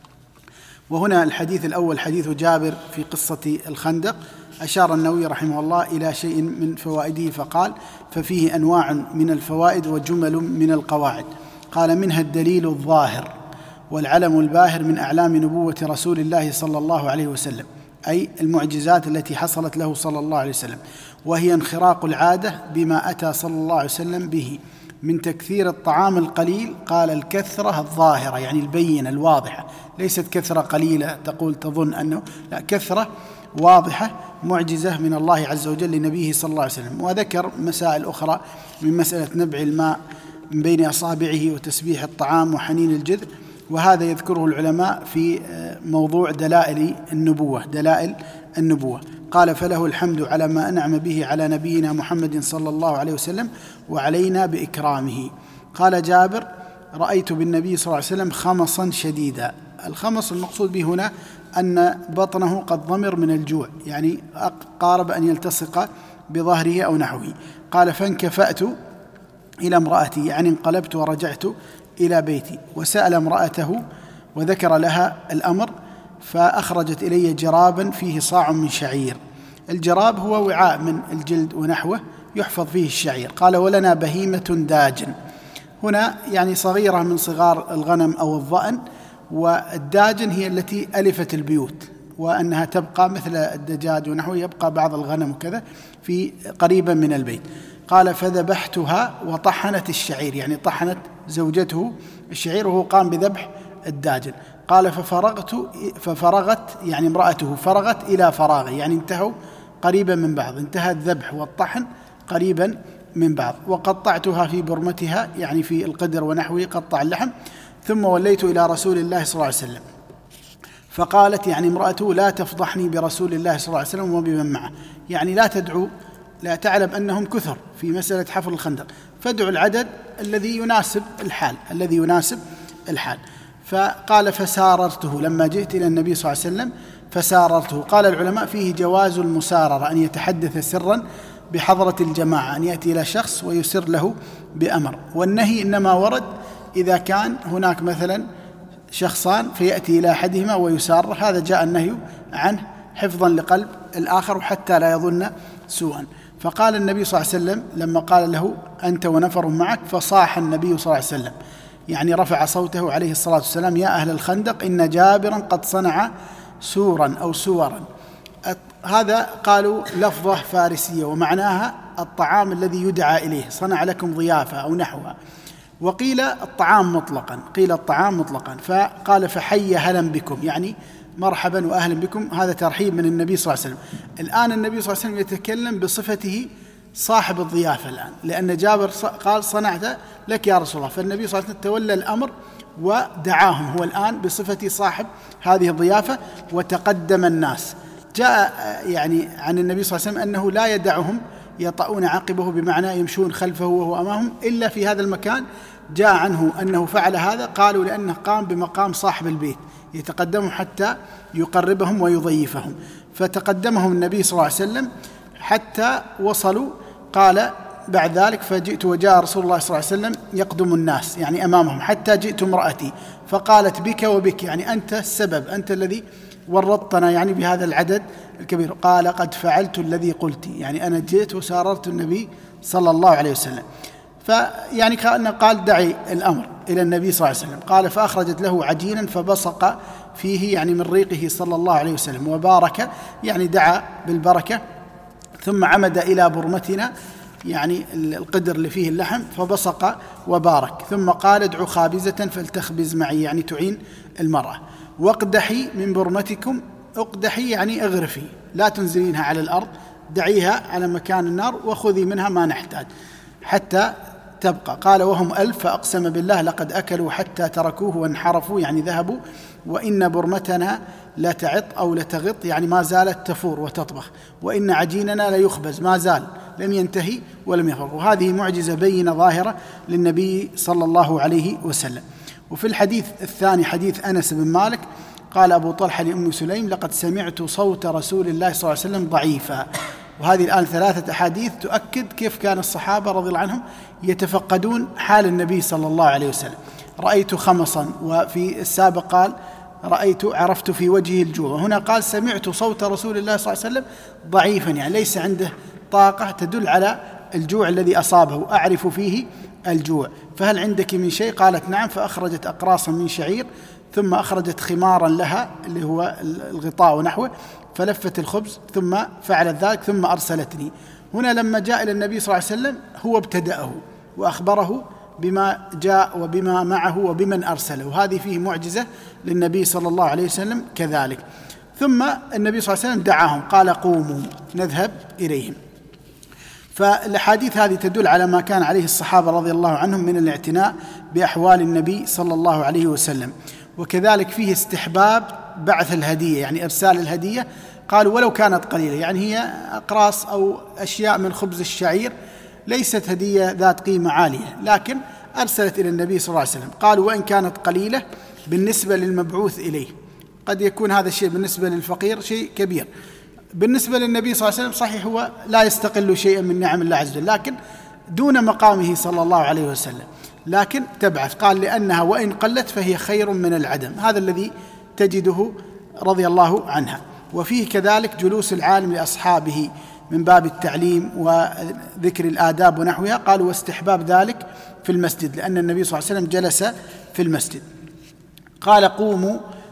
وهنا الحديث الأول حديث جابر في قصة الخندق، أشار النووي رحمه الله إلى شيء من فوائده فقال ففيه أنواع من الفوائد وجمل من القواعد. قال منها الدليل الظاهر والعلم الباهر من أعلام نبوة رسول الله صلى الله عليه وسلم، أي المعجزات التي حصلت له صلى الله عليه وسلم، وهي انخراق العادة بما أتى صلى الله عليه وسلم به من تكثير الطعام القليل. قال الكثرة الظاهرة يعني البينة الواضحة، ليست كثرة قليلة تقول تظن أنه لا، كثرة واضحة معجزة من الله عز وجل لنبيه صلى الله عليه وسلم. وذكر مسائل أخرى من مسألة نبع الماء من بين أصابعه وتسبيح الطعام وحنين الجذع، وهذا يذكره العلماء في موضوع دلائل النبوة دلائل النبوة. قال فله الحمد على ما أنعم به على نبينا محمد صلى الله عليه وسلم وعلينا بإكرامه. قال جابر رأيت بالنبي صلى الله عليه وسلم خمصا شديدا. الخمص المقصود به هنا أن بطنه قد ضمر من الجوع، يعني قارب أن يلتصق بظهره أو نحوه. قال فانكفأت إلى امرأتي يعني انقلبت ورجعت إلى بيتي، وسأل امرأته وذكر لها الأمر، فأخرجت إلي جرابا فيه صاع من شعير. الجراب هو وعاء من الجلد ونحوه يحفظ فيه الشعير. قال ولنا بهيمة داجن، هنا يعني صغيرة من صغار الغنم أو الضأن، والداجن هي التي ألفت البيوت، وأنها تبقى مثل الدجاج ونحوه، يبقى بعض الغنم وكذا في قريبا من البيت. قال فذبحتها وطحنت الشعير، يعني طحنت زوجته الشعير وهو قام بذبح الداجن. قال ففرغت ففرغت يعني امرأته فرغت إلى فراغه، يعني انتهوا قريبا من بعض، انتهى الذبح والطحن قريبا من بعض. وقطعتها في برمتها، يعني في القدر ونحوه قطع اللحم. ثم وليت إلى رسول الله صلى الله عليه وسلم فقالت يعني امرأته لا تفضحني برسول الله صلى الله عليه وسلم وبمن معه، يعني لا تدعو، لا تعلم أنهم كثر في مسألة حفر الخندق، فادعو العدد الذي يناسب الحال الذي يناسب الحال. فقال فساررته، لما جئت إلى النبي صلى الله عليه وسلم فساررته. قال العلماء فيه جواز المساررة، أن يتحدث سرا بحضرة الجماعة، أن يأتي إلى شخص ويسر له بأمر. والنهي إنما ورد إذا كان هناك مثلا شخصان فيأتي إلى أحدهما ويسار، هذا جاء النهي عنه حفظا لقلب الآخر وحتى لا يظن سوءا. فقال النبي صلى الله عليه وسلم لما قال له أنت ونفر معك، فصاح النبي صلى الله عليه وسلم، يعني رفع صوته عليه الصلاة والسلام: يا أهل الخندق إن جابرا قد صنع سورا أو سورا. هذا قالوا لفظة فارسية ومعناها الطعام الذي يدعى إليه، صنع لكم ضيافة أو نحوها. وقيل الطعام مطلقا، قيل الطعام مطلقا. فقال فحي هلا بكم، يعني مرحبا وأهلا بكم، هذا ترحيب من النبي صلى الله عليه وسلم. الآن النبي صلى الله عليه وسلم يتكلم بصفته صاحب الضيافة الآن، لأن جابر قال صنعت لك يا رسول الله، فالنبي صلى الله عليه وسلم تولى الأمر ودعاهم هو الآن بصفة صاحب هذه الضيافة. وتقدم الناس، جاء يعني عن النبي صلى الله عليه وسلم أنه لا يدعهم يطؤون عقبه، بمعنى يمشون خلفه وهو أمامهم، إلا في هذا المكان. جاء عنه أنه فعل هذا، قالوا لأنه قام بمقام صاحب البيت، يتقدمهم حتى يقربهم ويضيفهم. فتقدمهم النبي صلى الله عليه وسلم حتى وصلوا. قال بعد ذلك فجئت وجاء رسول الله صلى الله عليه وسلم يقدم الناس يعني أمامهم، حتى جئت امرأتي فقالت بك وبك، يعني أنت السبب، أنت الذي ورطنا يعني بهذا العدد الكبير. قال قد فعلت الذي قلت، يعني أنا جئت وساررت النبي صلى الله عليه وسلم. فيعني كأنه قال دعي الأمر إلى النبي صلى الله عليه وسلم. قال فأخرجت له عجينا فبصق فيه، يعني من ريقه صلى الله عليه وسلم، وبارك يعني دعا بالبركة. ثم عمد إلى برمتنا، يعني القدر اللي فيه اللحم، فبصق وبارك. ثم قال ادعوا خابزة فلتخبز معي، يعني تعين المرأة. واقدحي من برمتكم، اقدحي يعني اغرفي، لا تنزلينها على الأرض، دعيها على مكان النار وخذي منها ما نحتاج حتى تبقى. قال وهم ألف، فأقسم بالله لقد أكلوا حتى تركوه وانحرفوا، يعني ذهبوا. وإن برمتنا لا تعط أو لتغط، يعني ما زالت تفور وتطبخ. وإن عجيننا لا يخبز، ما زال لم ينتهي ولم يفرغ. وهذه معجزة بينة ظاهرة للنبي صلى الله عليه وسلم. وفي الحديث الثاني حديث أنس بن مالك قال أبو طلحة لأم سليم لقد سمعت صوت رسول الله صلى الله عليه وسلم ضعيفا. وهذه الآن ثلاثة أحاديث تؤكد كيف كان الصحابة رضي الله عنهم يتفقدون حال النبي صلى الله عليه وسلم. رأيت خمصا، وفي السابق قال رأيت عرفت في وجهه الجوع، هنا قال سمعت صوت رسول الله صلى الله عليه وسلم ضعيفا، يعني ليس عنده طاقة، تدل على الجوع الذي أصابه، أعرف فيه الجوع. فهل عندك من شيء؟ قالت نعم. فأخرجت أقراصا من شعير، ثم أخرجت خمارا لها اللي هو الغطاء ونحوه، فلفت الخبز ثم فعلت ذلك ثم أرسلتني. هنا لما جاء إلى النبي صلى الله عليه وسلم هو ابتدأه وأخبره بما جاء وبما معه وبمن أرسله، وهذه فيه معجزة للنبي صلى الله عليه وسلم كذلك. ثم النبي صلى الله عليه وسلم دعاهم، قال قوموا نذهب إليهم. فالأحاديث هذه تدل على ما كان عليه الصحابة رضي الله عنهم من الاعتناء بأحوال النبي صلى الله عليه وسلم. وكذلك فيه استحباب بعث الهدية، يعني إرسال الهدية، قالوا ولو كانت قليلة، يعني هي أقراص أو أشياء من خبز الشعير، ليست هدية ذات قيمة عالية، لكن أرسلت إلى النبي صلى الله عليه وسلم. قالوا وإن كانت قليلة بالنسبة للمبعوث إليه، قد يكون هذا الشيء بالنسبة للفقير شيء كبير، بالنسبة للنبي صلى الله عليه وسلم صحيح هو لا يستقل شيئا من نعم الله عز وجل، لكن دون مقامه صلى الله عليه وسلم، لكن تبعث. قال لأنها وإن قلت فهي خير من العدم، هذا الذي تجده رضي الله عنها. وفيه كذلك جلوس العالم لأصحابه من باب التعليم وذكر الآداب ونحوها. قالوا واستحباب ذلك في المسجد، لأن النبي صلى الله عليه وسلم جلس في المسجد. قال قوموا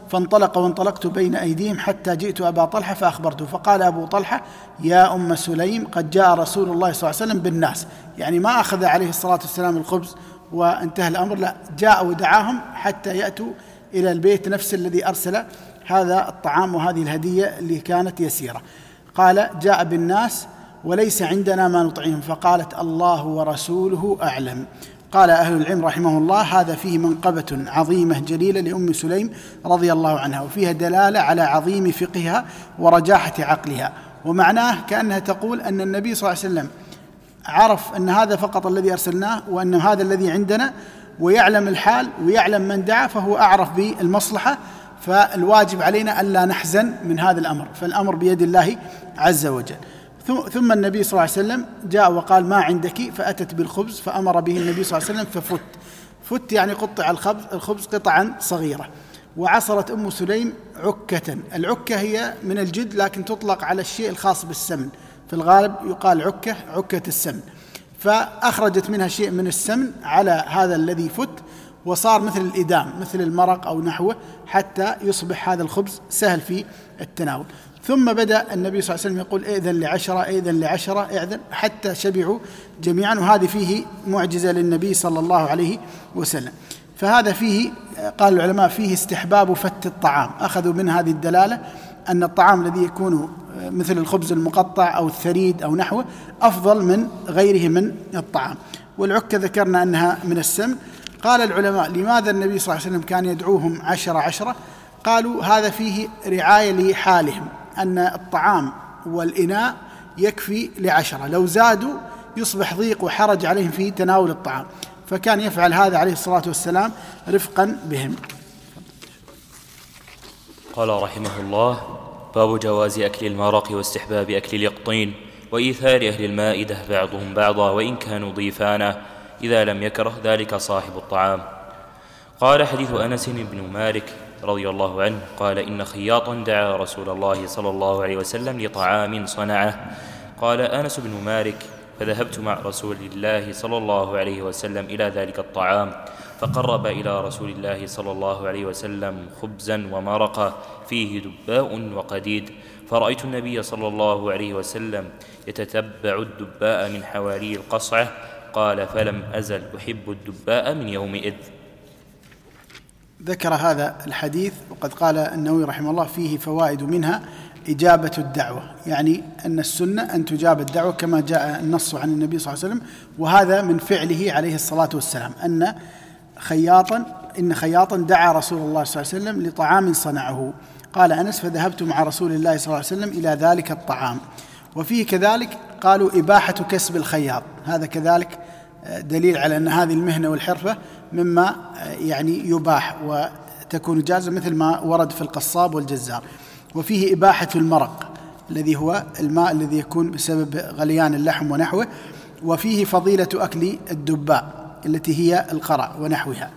فانطلق وانطلقت بين أيديهم حتى جئت أبا طلحة فأخبرته، فقال أبو طلحة: يا أم سليم، قد جاء رسول الله صلى الله عليه وسلم بالناس. يعني ما أخذ عليه الصلاة والسلام الخبز وانتهى الأمر، لا، جاء ودعاهم حتى يأتوا إلى البيت نفس الذي أرسل هذا الطعام وهذه الهدية اللي كانت يسيرة. قال: جاء بالناس وليس عندنا ما نطعمهم، فقالت: الله ورسوله أعلم. قال أهل العلم رحمه الله: هذا فيه منقبة عظيمة جليلة لأم سليم رضي الله عنها، وفيها دلالة على عظيم فقهها ورجاحة عقلها، ومعناه كأنها تقول أن النبي صلى الله عليه وسلم عرف أن هذا فقط الذي أرسلناه وأن هذا الذي عندنا، ويعلم الحال ويعلم من دعا، فهو أعرف بالمصلحة، فالواجب علينا ألا نحزن من هذا الأمر، فالأمر بيد الله عز وجل. ثم النبي صلى الله عليه وسلم جاء وقال: ما عندك؟ فأتت بالخبز فأمر به النبي صلى الله عليه وسلم ففت. فت يعني قطع الخبز, الخبز قطعا صغيرة. وعصرت أم سليم عكة. العكة هي من الجد لكن تطلق على الشيء الخاص بالسمن، في الغالب يقال عكة، عكة السمن. فأخرجت منها شيء من السمن على هذا الذي فت، وصار مثل الإدام، مثل المرق أو نحوه، حتى يصبح هذا الخبز سهل في التناول. ثم بدأ النبي صلى الله عليه وسلم يقول: إذن لعشرة، إذن لعشرة، إذن، حتى شبعوا جميعا. وهذه فيه معجزة للنبي صلى الله عليه وسلم. فهذا فيه، قال العلماء، فيه استحباب فت الطعام. أخذوا من هذه الدلالة أن الطعام الذي يكون مثل الخبز المقطع أو الثريد أو نحوه أفضل من غيره من الطعام. والعكة ذكرنا أنها من السمن. قال العلماء: لماذا النبي صلى الله عليه وسلم كان يدعوهم عشرة عشرة؟ قالوا: هذا فيه رعاية لحالهم، أن الطعام والإناء يكفي لعشرة، لو زادوا يصبح ضيق وحرج عليهم في تناول الطعام، فكان يفعل هذا عليه الصلاة والسلام رفقا بهم. قال رحمه الله: باب جواز أكل المرق واستحباب أكل اليقطين وإيثار أهل المائدة بعضهم بعضا وإن كانوا ضيفانا إذا لم يكره ذلك صاحب الطعام. قال: حديث أنس بن مالك رضي الله عنه قال: إن خياطا دعا رسول الله صلى الله عليه وسلم لطعام صنعه. قال أنس بن مالك: فذهبت مع رسول الله صلى الله عليه وسلم إلى ذلك الطعام، فقرب إلى رسول الله صلى الله عليه وسلم خبزا ومرقا فيه دباء وقديد، فرأيت النبي صلى الله عليه وسلم يتتبع الدباء من حوالي القصعة. قال: فلم أزل أحب الدباء من يومئذ. ذكر هذا الحديث، وقد قال النووي رحمه الله: فيه فوائد، منها إجابة الدعوة، يعني أن السنة أن تجاب الدعوة كما جاء النص عن النبي صلى الله عليه وسلم، وهذا من فعله عليه الصلاة والسلام، أن خياطا إن خياطا دعا رسول الله صلى الله عليه وسلم لطعام صنعه. قال أنس: فذهبت مع رسول الله صلى الله عليه وسلم إلى ذلك الطعام. وفيه كذلك قالوا إباحة كسب الخياط، هذا كذلك دليل على أن هذه المهنة والحرفة مما يعني يباح وتكون جازة، مثل ما ورد في القصاب والجزار. وفيه إباحة المرق الذي هو الماء الذي يكون بسبب غليان اللحم ونحوه. وفيه فضيلة أكل الدباء التي هي القرع ونحوها.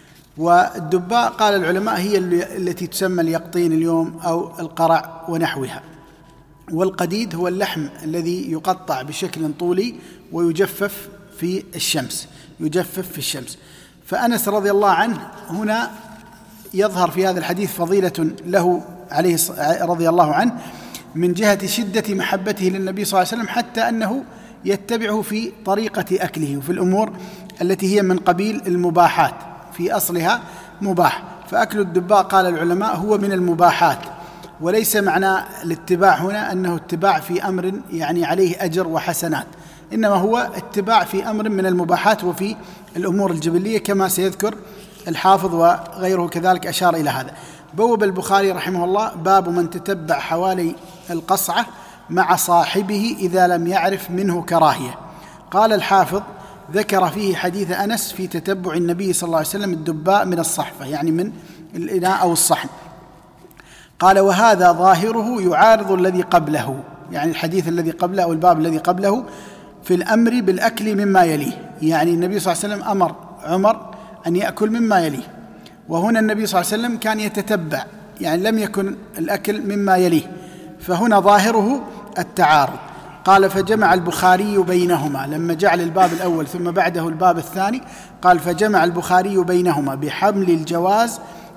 والدباء قال العلماء هي التي تسمى اليقطين اليوم أو القرع ونحوها. والقديد هو اللحم الذي يقطع بشكل طولي ويجفف في الشمس، يجفف في الشمس. فأنس رضي الله عنه هنا يظهر في هذا الحديث فضيلة له عليه رضي الله عنه من جهة شدة محبته للنبي صلى الله عليه وسلم، حتى أنه يتبعه في طريقة أكله وفي الأمور التي هي من قبيل المباحات، في أصلها مباح. فأكل الدباء قال العلماء هو من المباحات، وليس معنى الاتباع هنا أنه اتباع في أمر يعني عليه أجر وحسنات، إنما هو اتباع في أمر من المباحات وفي الأمور الجبلية، كما سيذكر الحافظ وغيره كذلك أشار إلى هذا. بوب البخاري رحمه الله: باب من تتبع حوالي القصعة مع صاحبه إذا لم يعرف منه كراهية. قال الحافظ: ذكر فيه حديث أنس في تتبع النبي صلى الله عليه وسلم الدباء من الصحفة، يعني من الإناء أو الصحن. قال: وهذا ظاهره يعارض الذي قبله، يعني الحديث الذي قبله أو الباب الذي قبله في الأمر بالأكل مما يليه، يعني النبي صلى الله عليه وسلم أمر عمر أن يأكل مما يليه، وهنا النبي صلى الله عليه وسلم كان يتتبع، يعني لم يكن الأكل مما يليه، فهنا ظاهره التعارض. قال: فجمع البخاري بينهما، لما جعل الباب الأول ثم بعده الباب الثاني قال: فجمع البخاري بينهما بحمل الجواز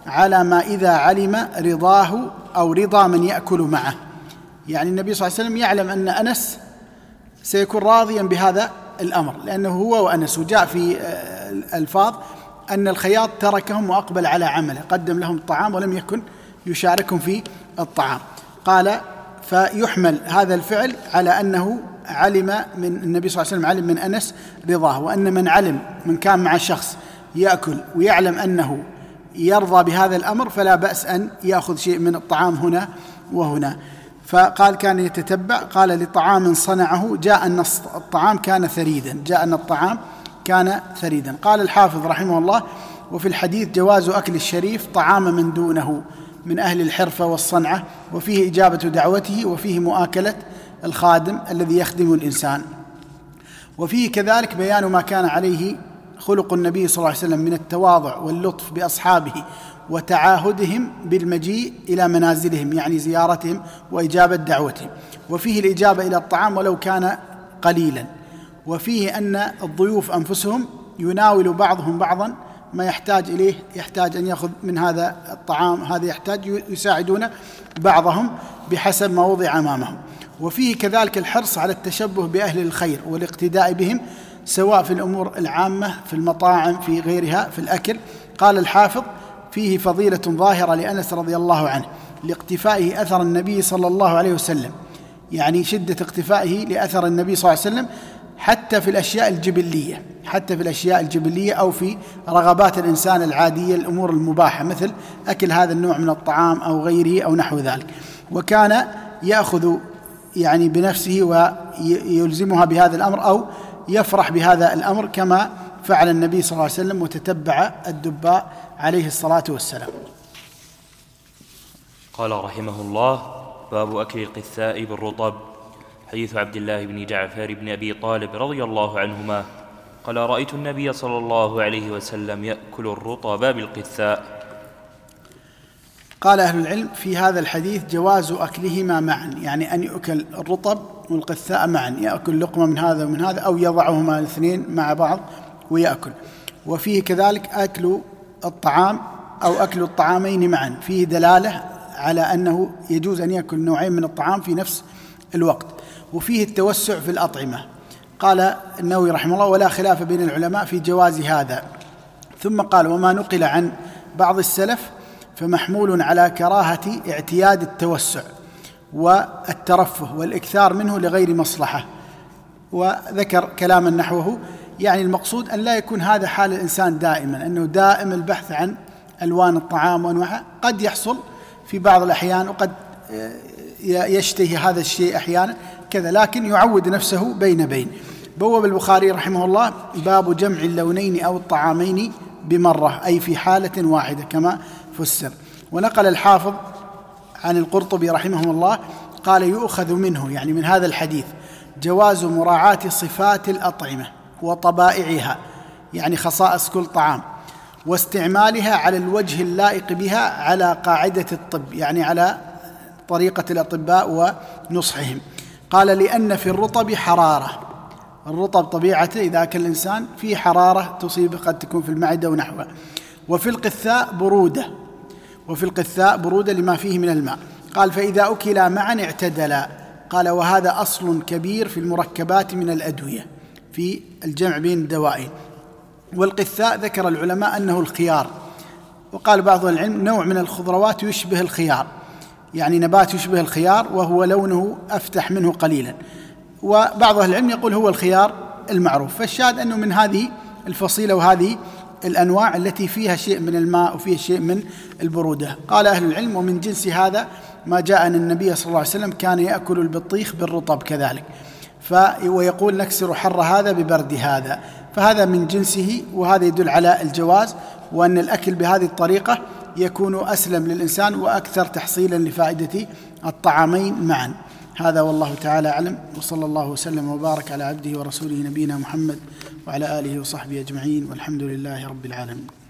على ما إذا علم رضاه أو رضا من يأكل معه. يعني النبي صلى الله عليه وسلم يعلم أن أنس سيكون راضيا بهذا الأمر، لأنه هو وأنس. وجاء في الألفاظ أن الخياط تركهم وأقبل على عمله، قدم لهم الطعام ولم يكن يشاركهم في الطعام. قال فيحمل هذا الفعل على أنه علم من النبي صلى الله عليه وسلم علم من أنس رضاه، وأن من علم من كان مع شخص يأكل ويعلم أنه يرضى بهذا الأمر فلا بأس أن يأخذ شيء من الطعام هنا وهنا. فقال كان يتتبع، قال لطعام صنعه جاء أن الطعام كان ثريدا، جاء أن الطعام كان ثريدا. قال الحافظ رحمه الله: وفي الحديث جواز أكل الشريف طعام من دونه من أهل الحرفة والصنعة، وفيه إجابة دعوته، وفيه مؤاكلة الخادم الذي يخدم الإنسان، وفيه كذلك بيان ما كان عليه خلق النبي صلى الله عليه وسلم من التواضع واللطف بأصحابه وتعاهدهم بالمجيء إلى منازلهم، يعني زيارتهم وإجابة دعوتهم، وفيه الإجابة إلى الطعام ولو كان قليلا، وفيه أن الضيوف أنفسهم يناول بعضهم بعضا ما يحتاج إليه، يحتاج أن يأخذ من هذا الطعام، هذا يحتاج، يساعدون بعضهم بحسب ما وضع أمامهم. وفيه كذلك الحرص على التشبه بأهل الخير والاقتداء بهم، سواء في الأمور العامة في المطاعم في غيرها في الأكل. قال الحافظ: فيه فضيلة ظاهرة لأنس رضي الله عنه لاقتفائه أثر النبي صلى الله عليه وسلم، يعني شدة اقتفائه لأثر النبي صلى الله عليه وسلم حتى في الأشياء الجبلية، حتى في الأشياء الجبلية أو في رغبات الإنسان العادية، الأمور المباحة مثل أكل هذا النوع من الطعام أو غيره أو نحو ذلك. وكان يأخذ يعني بنفسه ويلزمها بهذا الأمر أو يفرح بهذا الأمر كما فعل النبي صلى الله عليه وسلم وتتبع الدباء عليه الصلاة والسلام. قال رحمه الله: باب أكل القثاء بالرطب. حديث عبد الله بن جعفر بن أبي طالب رضي الله عنهما قال: رأيت النبي صلى الله عليه وسلم يأكل الرطب بالقثاء. قال أهل العلم في هذا الحديث جواز أكلهما معا، يعني أن يأكل الرطب والقثاء معا، يأكل لقمة من هذا ومن هذا أو يضعهما الاثنين مع بعض ويأكل. وفيه كذلك أكل الطعام أو أكل الطعامين معا، فيه دلالة على أنه يجوز أن يأكل نوعين من الطعام في نفس الوقت. وفيه التوسع في الأطعمة. قال النووي رحمه الله: ولا خلاف بين العلماء في جواز هذا. ثم قال: وما نقل عن بعض السلف فمحمول على كراهة اعتياد التوسع والترفه والإكثار منه لغير مصلحة. وذكر كلاما نحوه، يعني المقصود أن لا يكون هذا حال الإنسان دائما، أنه دائم البحث عن ألوان الطعام وأنواعها، قد يحصل في بعض الأحيان وقد يشتهي هذا الشيء أحيانا كذا، لكن يعود نفسه بين بين. بوب البخاري رحمه الله: باب جمع اللونين أو الطعامين بمرة، أي في حالة واحدة كما فسر. ونقل الحافظ عن القرطبي رحمه الله قال: يؤخذ منه، يعني من هذا الحديث، جواز مراعاة صفات الأطعمة وطبائعها، يعني خصائص كل طعام، واستعمالها على الوجه اللائق بها على قاعدة الطب، يعني على طريقة الأطباء ونصحهم. قال: لأن في الرطب حرارة، الرطب طبيعته إذا أكل الإنسان فيه حرارة تصيبه، قد تكون في المعدة ونحوها. وفي القثاء برودة، وفي القثاء برودة لما فيه من الماء. قال: فإذا أكلا معا اعتدلا. قال: وهذا أصل كبير في المركبات من الأدوية في الجمع بين الدوائين. والقثاء ذكر العلماء أنه الخيار، وقال بعض العلم نوع من الخضروات يشبه الخيار، يعني نبات يشبه الخيار وهو لونه أفتح منه قليلا، وبعض أهل العلم يقول هو الخيار المعروف. فالشاهد أنه من هذه الفصيلة وهذه الأنواع التي فيها شيء من الماء وفيها شيء من البرودة. قال أهل العلم: ومن جنس هذا ما جاء أن النبي صلى الله عليه وسلم كان يأكل البطيخ بالرطب كذلك، ويقول: نكسر حر هذا ببرد هذا. فهذا من جنسه، وهذا يدل على الجواز، وأن الأكل بهذه الطريقة يكون أسلم للإنسان وأكثر تحصيلا لفائدة الطعامين معا. هذا والله تعالى أعلم، وصلى الله وسلم وبارك على عبده ورسوله نبينا محمد وعلى آله وصحبه أجمعين، والحمد لله رب العالمين.